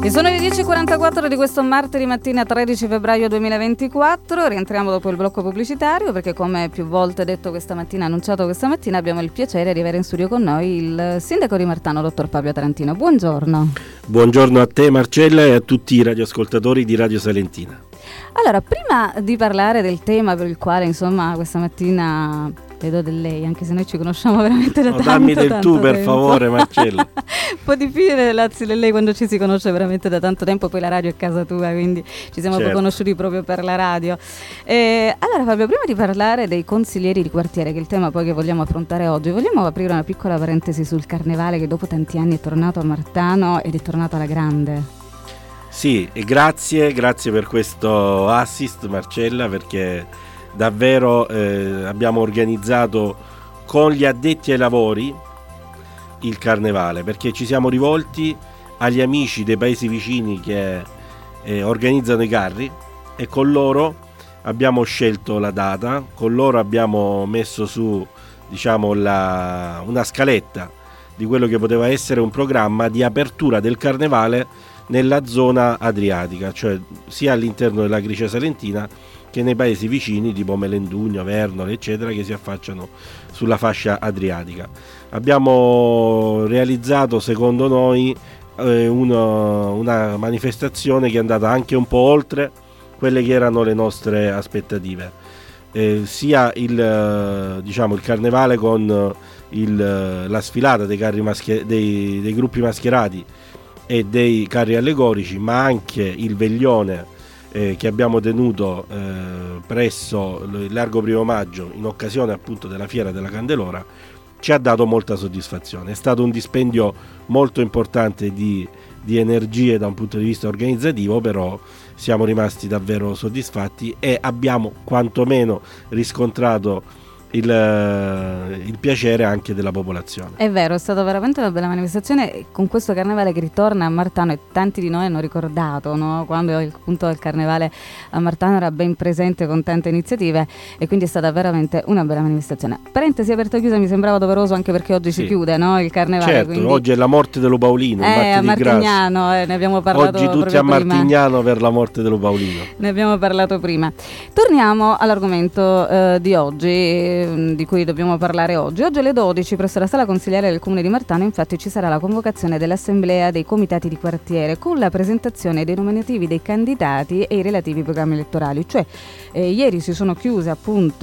E sono le 10.44 di questo martedì mattina 13 febbraio 2024. Rientriamo dopo il blocco pubblicitario perché, come più volte detto questa mattina, annunciato questa mattina, abbiamo il piacere di avere in studio con noi il sindaco di Martano, dottor Fabio Tarantino. Buongiorno. Buongiorno a te Marcella e a tutti i radioascoltatori di Radio Salentina. Allora, prima di parlare del tema per il quale insomma questa mattina vedo del lei, anche se noi ci conosciamo veramente da tanto tempo. Dammi del tu per favore Marcella. Un po' difficile Lazzi del lei quando ci si conosce veramente da tanto tempo, poi la radio è casa tua, quindi ci siamo poi conosciuti proprio per la radio. Allora Fabio, prima di parlare dei consiglieri di quartiere, che è il tema poi che vogliamo affrontare oggi, vogliamo aprire una piccola parentesi sul carnevale che dopo tanti anni è tornato a Martano ed è tornato alla grande. Sì, e grazie per questo assist Marcella, perché davvero abbiamo organizzato con gli addetti ai lavori il carnevale, perché ci siamo rivolti agli amici dei paesi vicini che organizzano i carri e con loro abbiamo scelto la data, con loro abbiamo messo su, diciamo, una scaletta di quello che poteva essere un programma di apertura del carnevale nella zona adriatica, cioè sia all'interno della Gricia Salentina che nei paesi vicini tipo Melendugno, Vernole eccetera, che si affacciano sulla fascia adriatica. Abbiamo realizzato secondo noi una manifestazione che è andata anche un po' oltre quelle che erano le nostre aspettative, sia il carnevale con la sfilata dei carri dei gruppi mascherati e dei carri allegorici, ma anche il veglione che abbiamo tenuto presso il Largo Primo Maggio in occasione appunto della Fiera della Candelora, ci ha dato molta soddisfazione. È stato un dispendio molto importante di energie da un punto di vista organizzativo, però siamo rimasti davvero soddisfatti e abbiamo quantomeno riscontrato il piacere anche della popolazione. È vero, è stata veramente una bella manifestazione con questo carnevale che ritorna a Martano, e tanti di noi hanno ricordato, no? Quando appunto il carnevale a Martano era ben presente con tante iniziative, e quindi è stata veramente una bella manifestazione. Parentesi aperta e chiusa, mi sembrava doveroso anche perché oggi si chiude, no? Il carnevale. Certo, quindi oggi è la morte dello Paolino, a Martignano, ne abbiamo parlato oggi tutti a Martignano per la morte dello Paolino. Ne abbiamo parlato prima. Torniamo all'argomento di oggi, di cui dobbiamo parlare oggi. Oggi alle 12 presso la sala consigliare del Comune di Martano infatti ci sarà la convocazione dell'assemblea dei comitati di quartiere con la presentazione dei nominativi dei candidati e i relativi programmi elettorali. Cioè ieri si sono chiuse appunto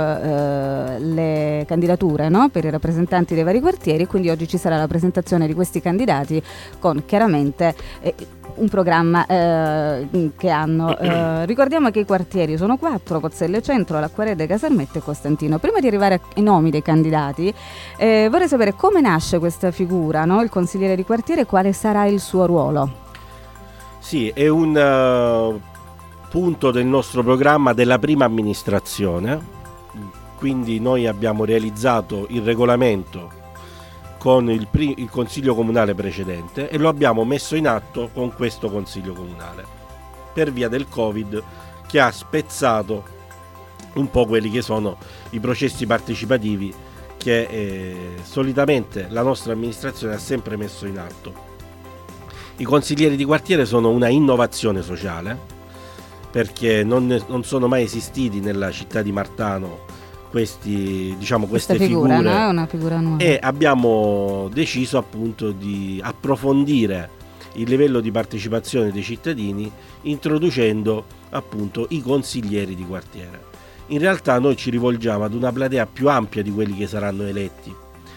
le candidature, no? Per i rappresentanti dei vari quartieri, quindi oggi ci sarà la presentazione di questi candidati con chiaramente un programma che hanno. Ricordiamo che i quartieri sono 4: Pozzelle Centro, Lacquarede, Casalmette e Costantino. Prima di arrivare ai nomi dei candidati, vorrei sapere come nasce questa figura, no? Il consigliere di quartiere, quale sarà il suo ruolo? Sì, è un punto del nostro programma della prima amministrazione, quindi noi abbiamo realizzato il regolamento con il consiglio comunale precedente e lo abbiamo messo in atto con questo consiglio comunale per via del Covid, che ha spezzato un po' quelli che sono i processi partecipativi che solitamente la nostra amministrazione ha sempre messo in atto. I consiglieri di quartiere sono una innovazione sociale, perché non sono mai esistiti nella città di Martano queste figure, no? È una figura nuova. E abbiamo deciso appunto di approfondire il livello di partecipazione dei cittadini introducendo appunto i consiglieri di quartiere. In realtà noi ci rivolgiamo ad una platea più ampia di quelli che saranno eletti,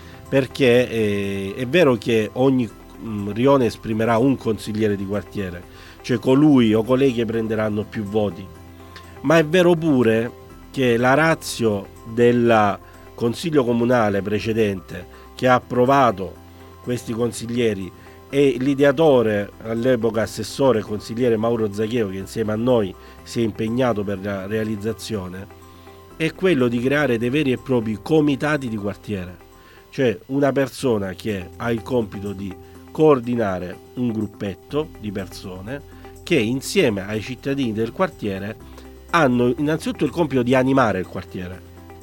perché è vero che ogni rione esprimerà un consigliere di quartiere, cioè colui o colei che prenderanno più voti, ma è vero pure che la ratio del consiglio comunale precedente, che ha approvato questi consiglieri, e l'ideatore, all'epoca assessore consigliere Mauro Zacheo, che insieme a noi si è impegnato per la realizzazione, è quello di creare dei veri e propri comitati di quartiere, cioè una persona che ha il compito di coordinare un gruppetto di persone che insieme ai cittadini del quartiere hanno innanzitutto il compito di animare il quartiere,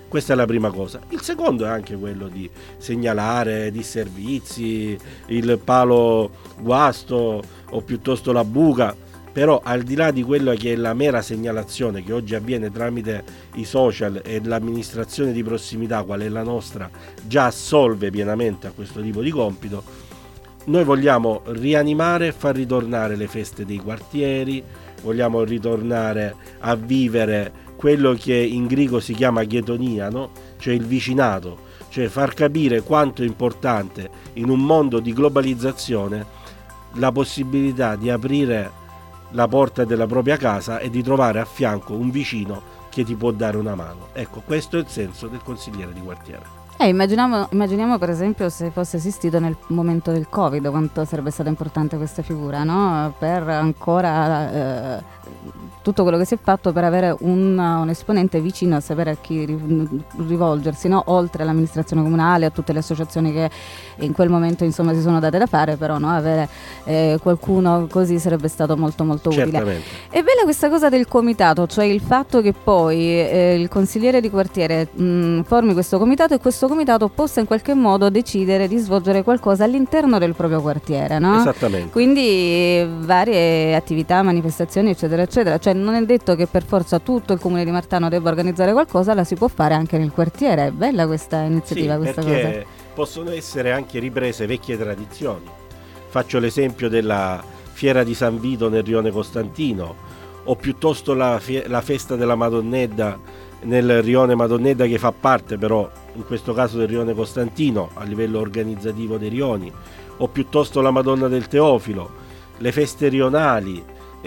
Questa è la prima cosa. Il secondo è anche quello di segnalare disservizi, il palo guasto o piuttosto la buca, però al di là di quello che è la mera segnalazione che oggi avviene tramite i social e l'amministrazione di prossimità, qual è la nostra, già assolve pienamente a questo tipo di compito, noi vogliamo rianimare e far ritornare le feste dei quartieri, vogliamo ritornare a vivere quello che in greco si chiama ghetonia, no? Cioè il vicinato, cioè far capire quanto è importante in un mondo di globalizzazione la possibilità di aprire la porta della propria casa e di trovare a fianco un vicino che ti può dare una mano. Ecco, questo è il senso del consigliere di quartiere. Immaginiamo per esempio se fosse esistito nel momento del Covid, quanto sarebbe stata importante questa figura, no? Per ancora tutto quello che si è fatto per avere un esponente vicino a sapere a chi rivolgersi, no? Oltre all'amministrazione comunale, a tutte le associazioni che in quel momento insomma si sono date da fare, però no? Avere qualcuno così sarebbe stato molto molto utile. È bella questa cosa del comitato, cioè il fatto che poi il consigliere di quartiere formi questo comitato e questo comitato possa in qualche modo decidere di svolgere qualcosa all'interno del proprio quartiere, no? Esattamente. Quindi varie attività, manifestazioni eccetera eccetera, cioè non è detto che per forza tutto il comune di Martano debba organizzare qualcosa, la si può fare anche nel quartiere. È bella questa iniziativa, sì, questa perché cosa. Possono essere anche riprese vecchie tradizioni. Faccio l'esempio della fiera di San Vito nel Rione Costantino, o piuttosto la festa della Madonnedda nel Rione Madonnedda, che fa parte però in questo caso del Rione Costantino a livello organizzativo dei rioni, o piuttosto la Madonna del Teofilo, le feste rionali,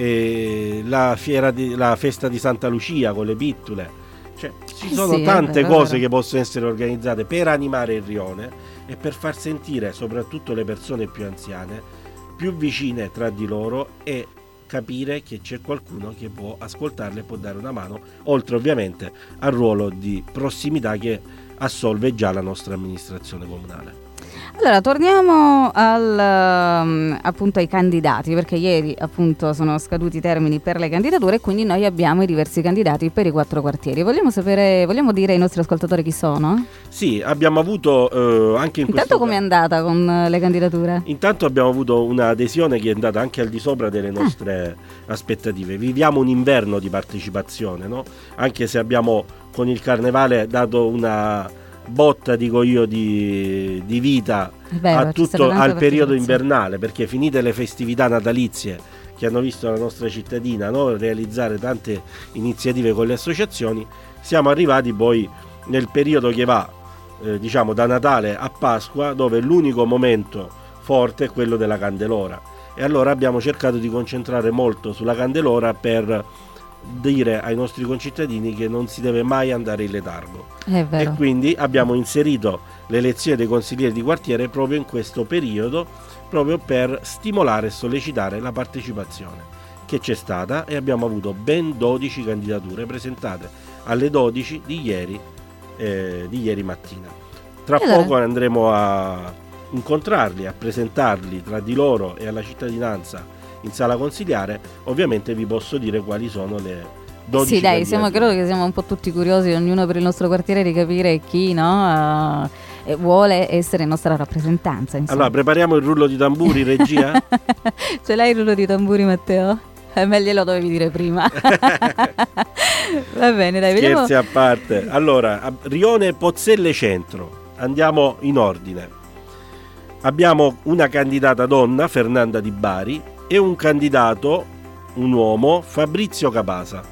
la festa di Santa Lucia con le pittule. Cioè, ci sono tante cose che possono essere organizzate per animare il rione e per far sentire soprattutto le persone più anziane più vicine tra di loro e capire che c'è qualcuno che può ascoltarle e può dare una mano, oltre ovviamente al ruolo di prossimità che assolve già la nostra amministrazione comunale. Allora, torniamo appunto ai candidati, perché ieri appunto sono scaduti i termini per le candidature e quindi noi abbiamo i diversi candidati per i 4 quartieri. Vogliamo dire ai nostri ascoltatori chi sono? Sì, abbiamo avuto anche in Intanto com'è andata con le candidature? Intanto abbiamo avuto un'adesione che è andata anche al di sopra delle nostre aspettative. Viviamo un inverno di partecipazione, no? Anche se abbiamo con il carnevale dato una botta, dico io, di vita a tutto, al periodo invernale, perché finite le festività natalizie che hanno visto la nostra cittadina, no, realizzare tante iniziative con le associazioni, siamo arrivati poi nel periodo che va diciamo da Natale a Pasqua, dove l'unico momento forte è quello della Candelora, e allora abbiamo cercato di concentrare molto sulla Candelora per dire ai nostri concittadini che non si deve mai andare in letargo. E quindi abbiamo inserito l'elezione dei consiglieri di quartiere proprio in questo periodo, proprio per stimolare e sollecitare la partecipazione che c'è stata, e abbiamo avuto ben 12 candidature presentate alle 12 di ieri mattina. Tra poco andremo a incontrarli, a presentarli tra di loro e alla cittadinanza in sala consigliare. Ovviamente vi posso dire quali sono le 12 Sì, dai, credo che siamo un po' tutti curiosi, ognuno per il nostro quartiere, di capire chi vuole essere nostra rappresentanza, insomma. Allora, prepariamo il rullo di tamburi, regia? Ce l'hai il rullo di tamburi, Matteo? Me lo dovevi dire prima. Va bene, dai, vediamo. Scherzi a parte. Allora, Rione Pozzelle Centro, andiamo in ordine. Abbiamo una candidata donna, Fernanda Di Bari, e un candidato, un uomo, Fabrizio Capasa.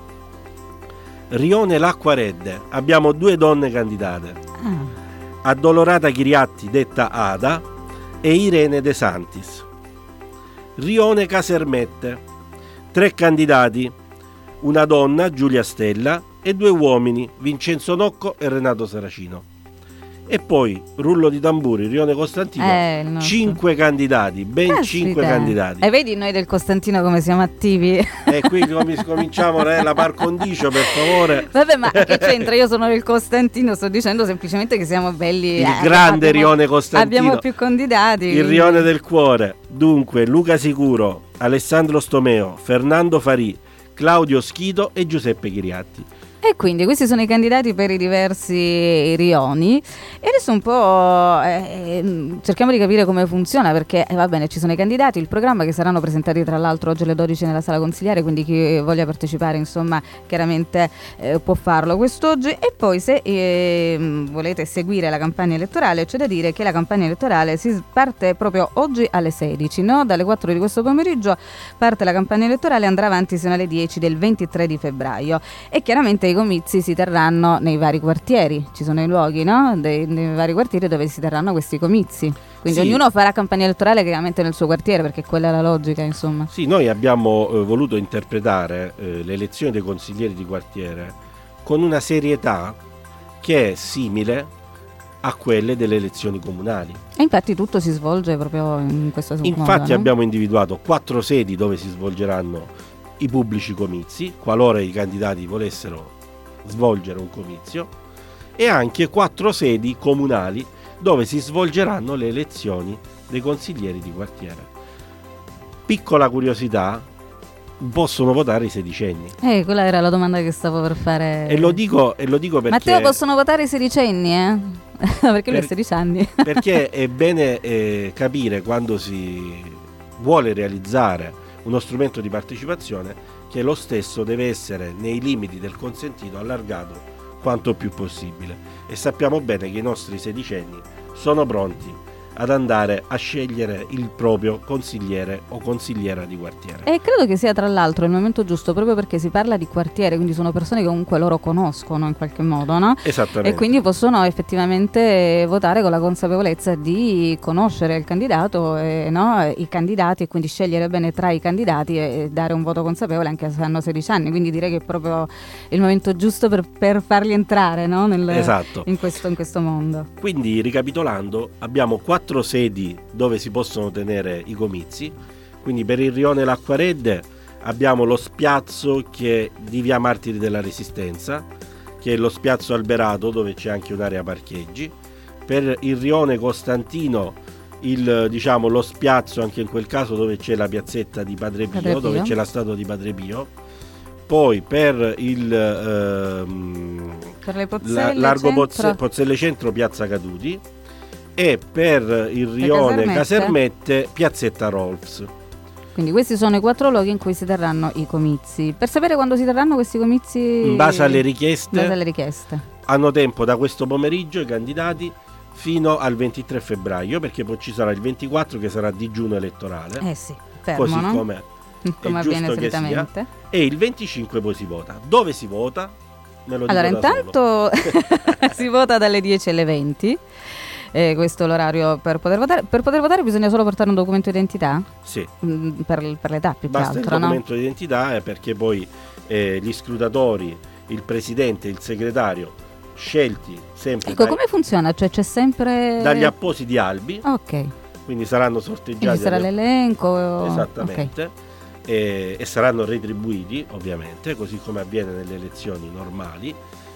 Rione Lacquaredde, abbiamo 2 donne candidate, Addolorata Chiriatti, detta Ada, e Irene De Santis. Rione Casermette, 3 candidati, una donna, Giulia Stella, e 2 uomini, Vincenzo Nocco e Renato Saracino. E poi, rullo di tamburi, Rione Costantino, 5 candidati, ben 5 candidati. E vedi noi del Costantino come siamo attivi? E qui cominciamo la par condicio, per favore. Vabbè, ma che c'entra? Io sono del Costantino, sto dicendo semplicemente che siamo belli. Il grande Rione Costantino. Abbiamo più candidati. Il Rione del Cuore. Dunque, Luca Sicuro, Alessandro Stomeo, Fernando Farì, Claudio Schito e Giuseppe Chiriatti. E quindi questi sono i candidati per i diversi rioni e adesso un po' cerchiamo di capire come funziona, perché va bene, ci sono i candidati, il programma, che saranno presentati tra l'altro oggi alle 12 nella sala consigliare, quindi chi voglia partecipare insomma chiaramente può farlo quest'oggi. E poi se volete seguire la campagna elettorale, c'è da dire che la campagna elettorale si parte proprio oggi alle 16, no? Dalle 4 di questo pomeriggio parte la campagna elettorale e andrà avanti fino alle 10 del 23 di febbraio e chiaramente i comizi si terranno nei vari quartieri, ci sono i luoghi, no? Nei vari quartieri dove si terranno questi comizi, quindi sì, ognuno farà campagna elettorale chiaramente nel suo quartiere, perché quella è la logica, insomma. Sì, noi abbiamo voluto interpretare le elezioni dei consiglieri di quartiere con una serietà che è simile a quelle delle elezioni comunali. E infatti tutto si svolge proprio in questo modo. Infatti abbiamo individuato 4 sedi dove si svolgeranno i pubblici comizi, qualora i candidati volessero svolgere un comizio, e anche 4 sedi comunali dove si svolgeranno le elezioni dei consiglieri di quartiere. Piccola curiosità, possono votare i sedicenni. Quella era la domanda che stavo per fare. E lo dico perché Matteo, possono votare i sedicenni, perché lui ha 16 anni. Perché è bene capire, quando si vuole realizzare uno strumento di partecipazione, che lo stesso deve essere nei limiti del consentito allargato quanto più possibile, e sappiamo bene che i nostri sedicenni sono pronti ad andare a scegliere il proprio consigliere o consigliera di quartiere. E credo che sia tra l'altro il momento giusto, proprio perché si parla di quartiere, quindi sono persone che comunque loro conoscono in qualche modo, no? Esattamente. E quindi possono effettivamente votare con la consapevolezza di conoscere il candidato, no? I candidati, e quindi scegliere bene tra i candidati e dare un voto consapevole anche se hanno 16 anni, quindi direi che è proprio il momento giusto per farli entrare, no? Esatto. in questo mondo. Quindi, ricapitolando, abbiamo 4 sedi dove si possono tenere i comizi. Quindi per il rione Lacquaredde abbiamo lo spiazzo che di via Martiri della Resistenza, che è lo spiazzo Alberato, dove c'è anche un'area parcheggi. Per il rione Costantino lo spiazzo, anche in quel caso, dove c'è la piazzetta di Padre Pio, dove c'è la statua di Padre Pio. Poi per le Pozzelle, Largo Pozzelle Centro, piazza Caduti. E per il rione Casermette, piazzetta Rolfs. Quindi questi sono i 4 luoghi in cui si terranno i comizi. Per sapere quando si terranno questi comizi, in base alle richieste, hanno tempo da questo pomeriggio i candidati fino al 23 febbraio, perché poi ci sarà il 24 che sarà digiuno elettorale, sì, fermo, così no? come avviene solitamente, e il 25 poi si vota. Dove si vota? Me lo allora, intanto si vota dalle 10 alle 20. Questo è l'orario per poter votare. Per poter votare bisogna solo portare un documento di identità? Sì. Per l'età più che altro, basta il documento di identità, perché poi gli scrutatori, il presidente e il segretario, scelti sempre come funziona? Cioè c'è sempre dagli appositi albi. Ok. Quindi saranno sorteggiati. Quindi sarà l'elenco. Esattamente. Okay. E saranno retribuiti, ovviamente, così come avviene nelle elezioni normali,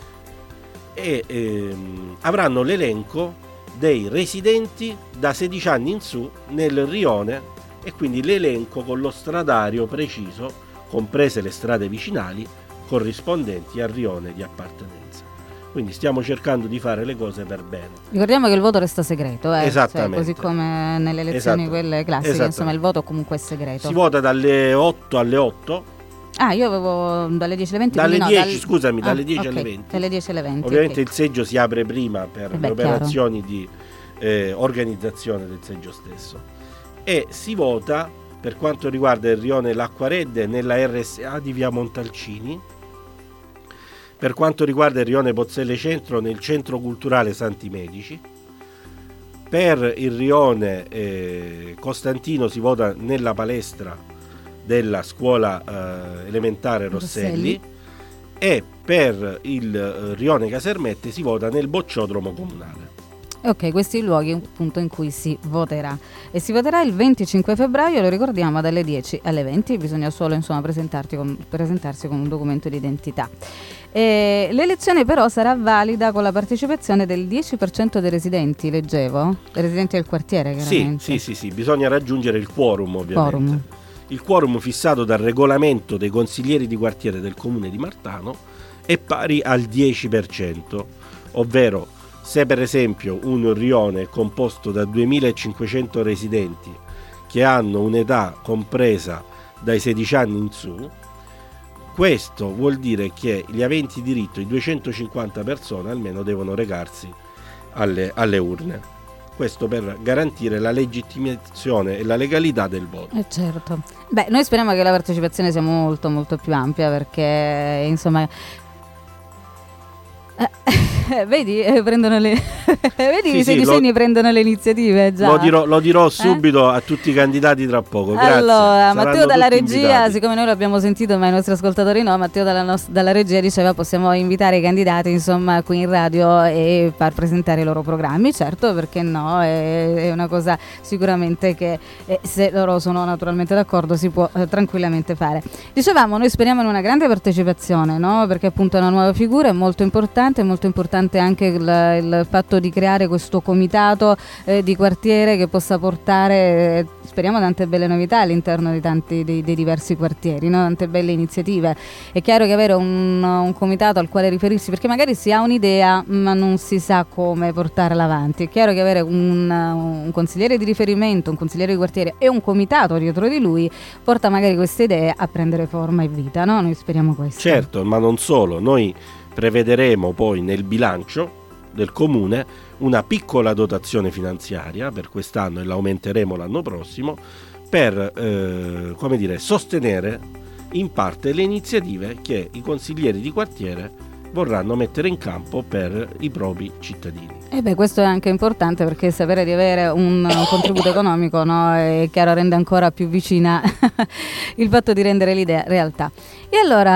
e avranno l'elenco dei residenti da 16 anni in su nel rione, e quindi l'elenco con lo stradario preciso, comprese le strade vicinali corrispondenti al rione di appartenenza. Quindi stiamo cercando di fare le cose per bene. Ricordiamo che il voto resta segreto, Esattamente. Così come nelle elezioni quelle classiche, insomma il voto comunque è segreto. Si vota dalle 8 alle 8. Io avevo dalle 10 alle 20. Dalle 10 alle 20. Dalle 10 alle 20. Ovviamente il seggio si apre prima per le operazioni di organizzazione del seggio stesso. E si vota, per quanto riguarda il rione Lacquaredde, nella RSA di via Montalcini. Per quanto riguarda il rione Pozzelle Centro, nel centro culturale Santi Medici. Per il rione Costantino si vota nella palestra della scuola elementare Rosselli, e per il rione Casermette si vota nel bocciodromo comunale. Ok, questi i luoghi appunto in cui si voterà, e si voterà il 25 febbraio, lo ricordiamo, dalle 10 alle 20. Bisogna solo presentarsi con un documento di identità. L'elezione però sarà valida con la partecipazione del 10% dei residenti, leggevo, dei residenti del quartiere, chiaramente. Sì, bisogna raggiungere il quorum, ovviamente. Il quorum fissato dal regolamento dei consiglieri di quartiere del comune di Martano è pari al 10%, ovvero se per esempio un rione è composto da 2500 residenti che hanno un'età compresa dai 16 anni in su, questo vuol dire che gli aventi diritto, i 250 persone almeno, devono recarsi alle urne. Questo per garantire la legittimazione e la legalità del voto. Certo. Beh, noi speriamo che la partecipazione sia molto molto più ampia, perché insomma vedi, prendono le vedi, i sedicenni prendono le iniziative già. Lo dirò subito a tutti i candidati tra poco. Grazie. Allora, Matteo dalla regia, invitati. siccome noi l'abbiamo sentito ma i nostri ascoltatori no, Matteo dalla regia diceva possiamo invitare i candidati insomma qui in radio e far presentare i loro programmi. Certo, perché no, è una cosa sicuramente che se loro sono naturalmente d'accordo si può tranquillamente fare. Dicevamo, noi speriamo in una grande partecipazione, no? Perché appunto è una nuova figura, è molto importante anche il fatto di creare questo comitato di quartiere che possa portare, speriamo, tante belle novità all'interno di tanti dei diversi quartieri, no? Tante belle iniziative. È chiaro che avere un comitato al quale riferirsi, perché magari si ha un'idea ma non si sa come portarla avanti, è chiaro che avere un consigliere di riferimento, un consigliere di quartiere e un comitato dietro di lui porta magari queste idee a prendere forma e vita, no? Noi speriamo questo. Certo, ma non solo, noi prevederemo poi nel bilancio del comune una piccola dotazione finanziaria per quest'anno e l'aumenteremo l'anno prossimo per sostenere in parte le iniziative che i consiglieri di quartiere vorranno mettere in campo per i propri cittadini. Questo è anche importante, perché sapere di avere un contributo economico, no, è chiaro, rende ancora più vicina il fatto di rendere l'idea realtà. E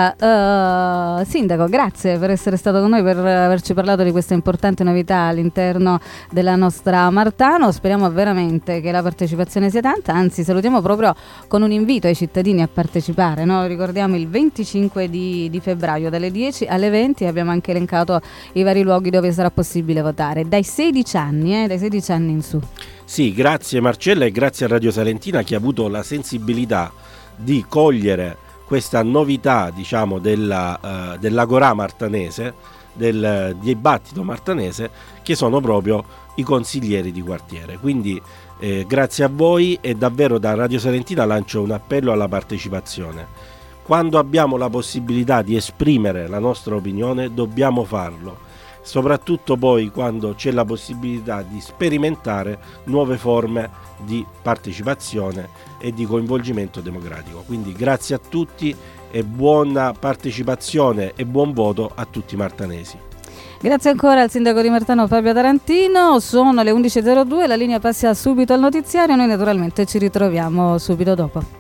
allora, Sindaco, grazie per essere stato con noi, per averci parlato di questa importante novità all'interno della nostra Martano. Speriamo veramente che la partecipazione sia tanta, anzi salutiamo proprio con un invito ai cittadini a partecipare, no? Ricordiamo il 25 di febbraio dalle 10 alle 20, abbiamo anche elencato i vari luoghi dove sarà possibile votare, dai 16 anni in su. Sì, grazie Marcella e grazie a Radio Salentina, che ha avuto la sensibilità di cogliere questa novità, diciamo, dell'agorà martanese, del dibattito martanese, che sono proprio i consiglieri di quartiere. Quindi grazie a voi, e davvero da Radio Salentina lancio un appello alla partecipazione. Quando abbiamo la possibilità di esprimere la nostra opinione dobbiamo farlo, soprattutto poi quando c'è la possibilità di sperimentare nuove forme di partecipazione e di coinvolgimento democratico. Quindi grazie a tutti e buona partecipazione e buon voto a tutti i martanesi. Grazie ancora al sindaco di Martano Fabio Tarantino. Sono le 11.02, la linea passa subito al notiziario, noi naturalmente ci ritroviamo subito dopo.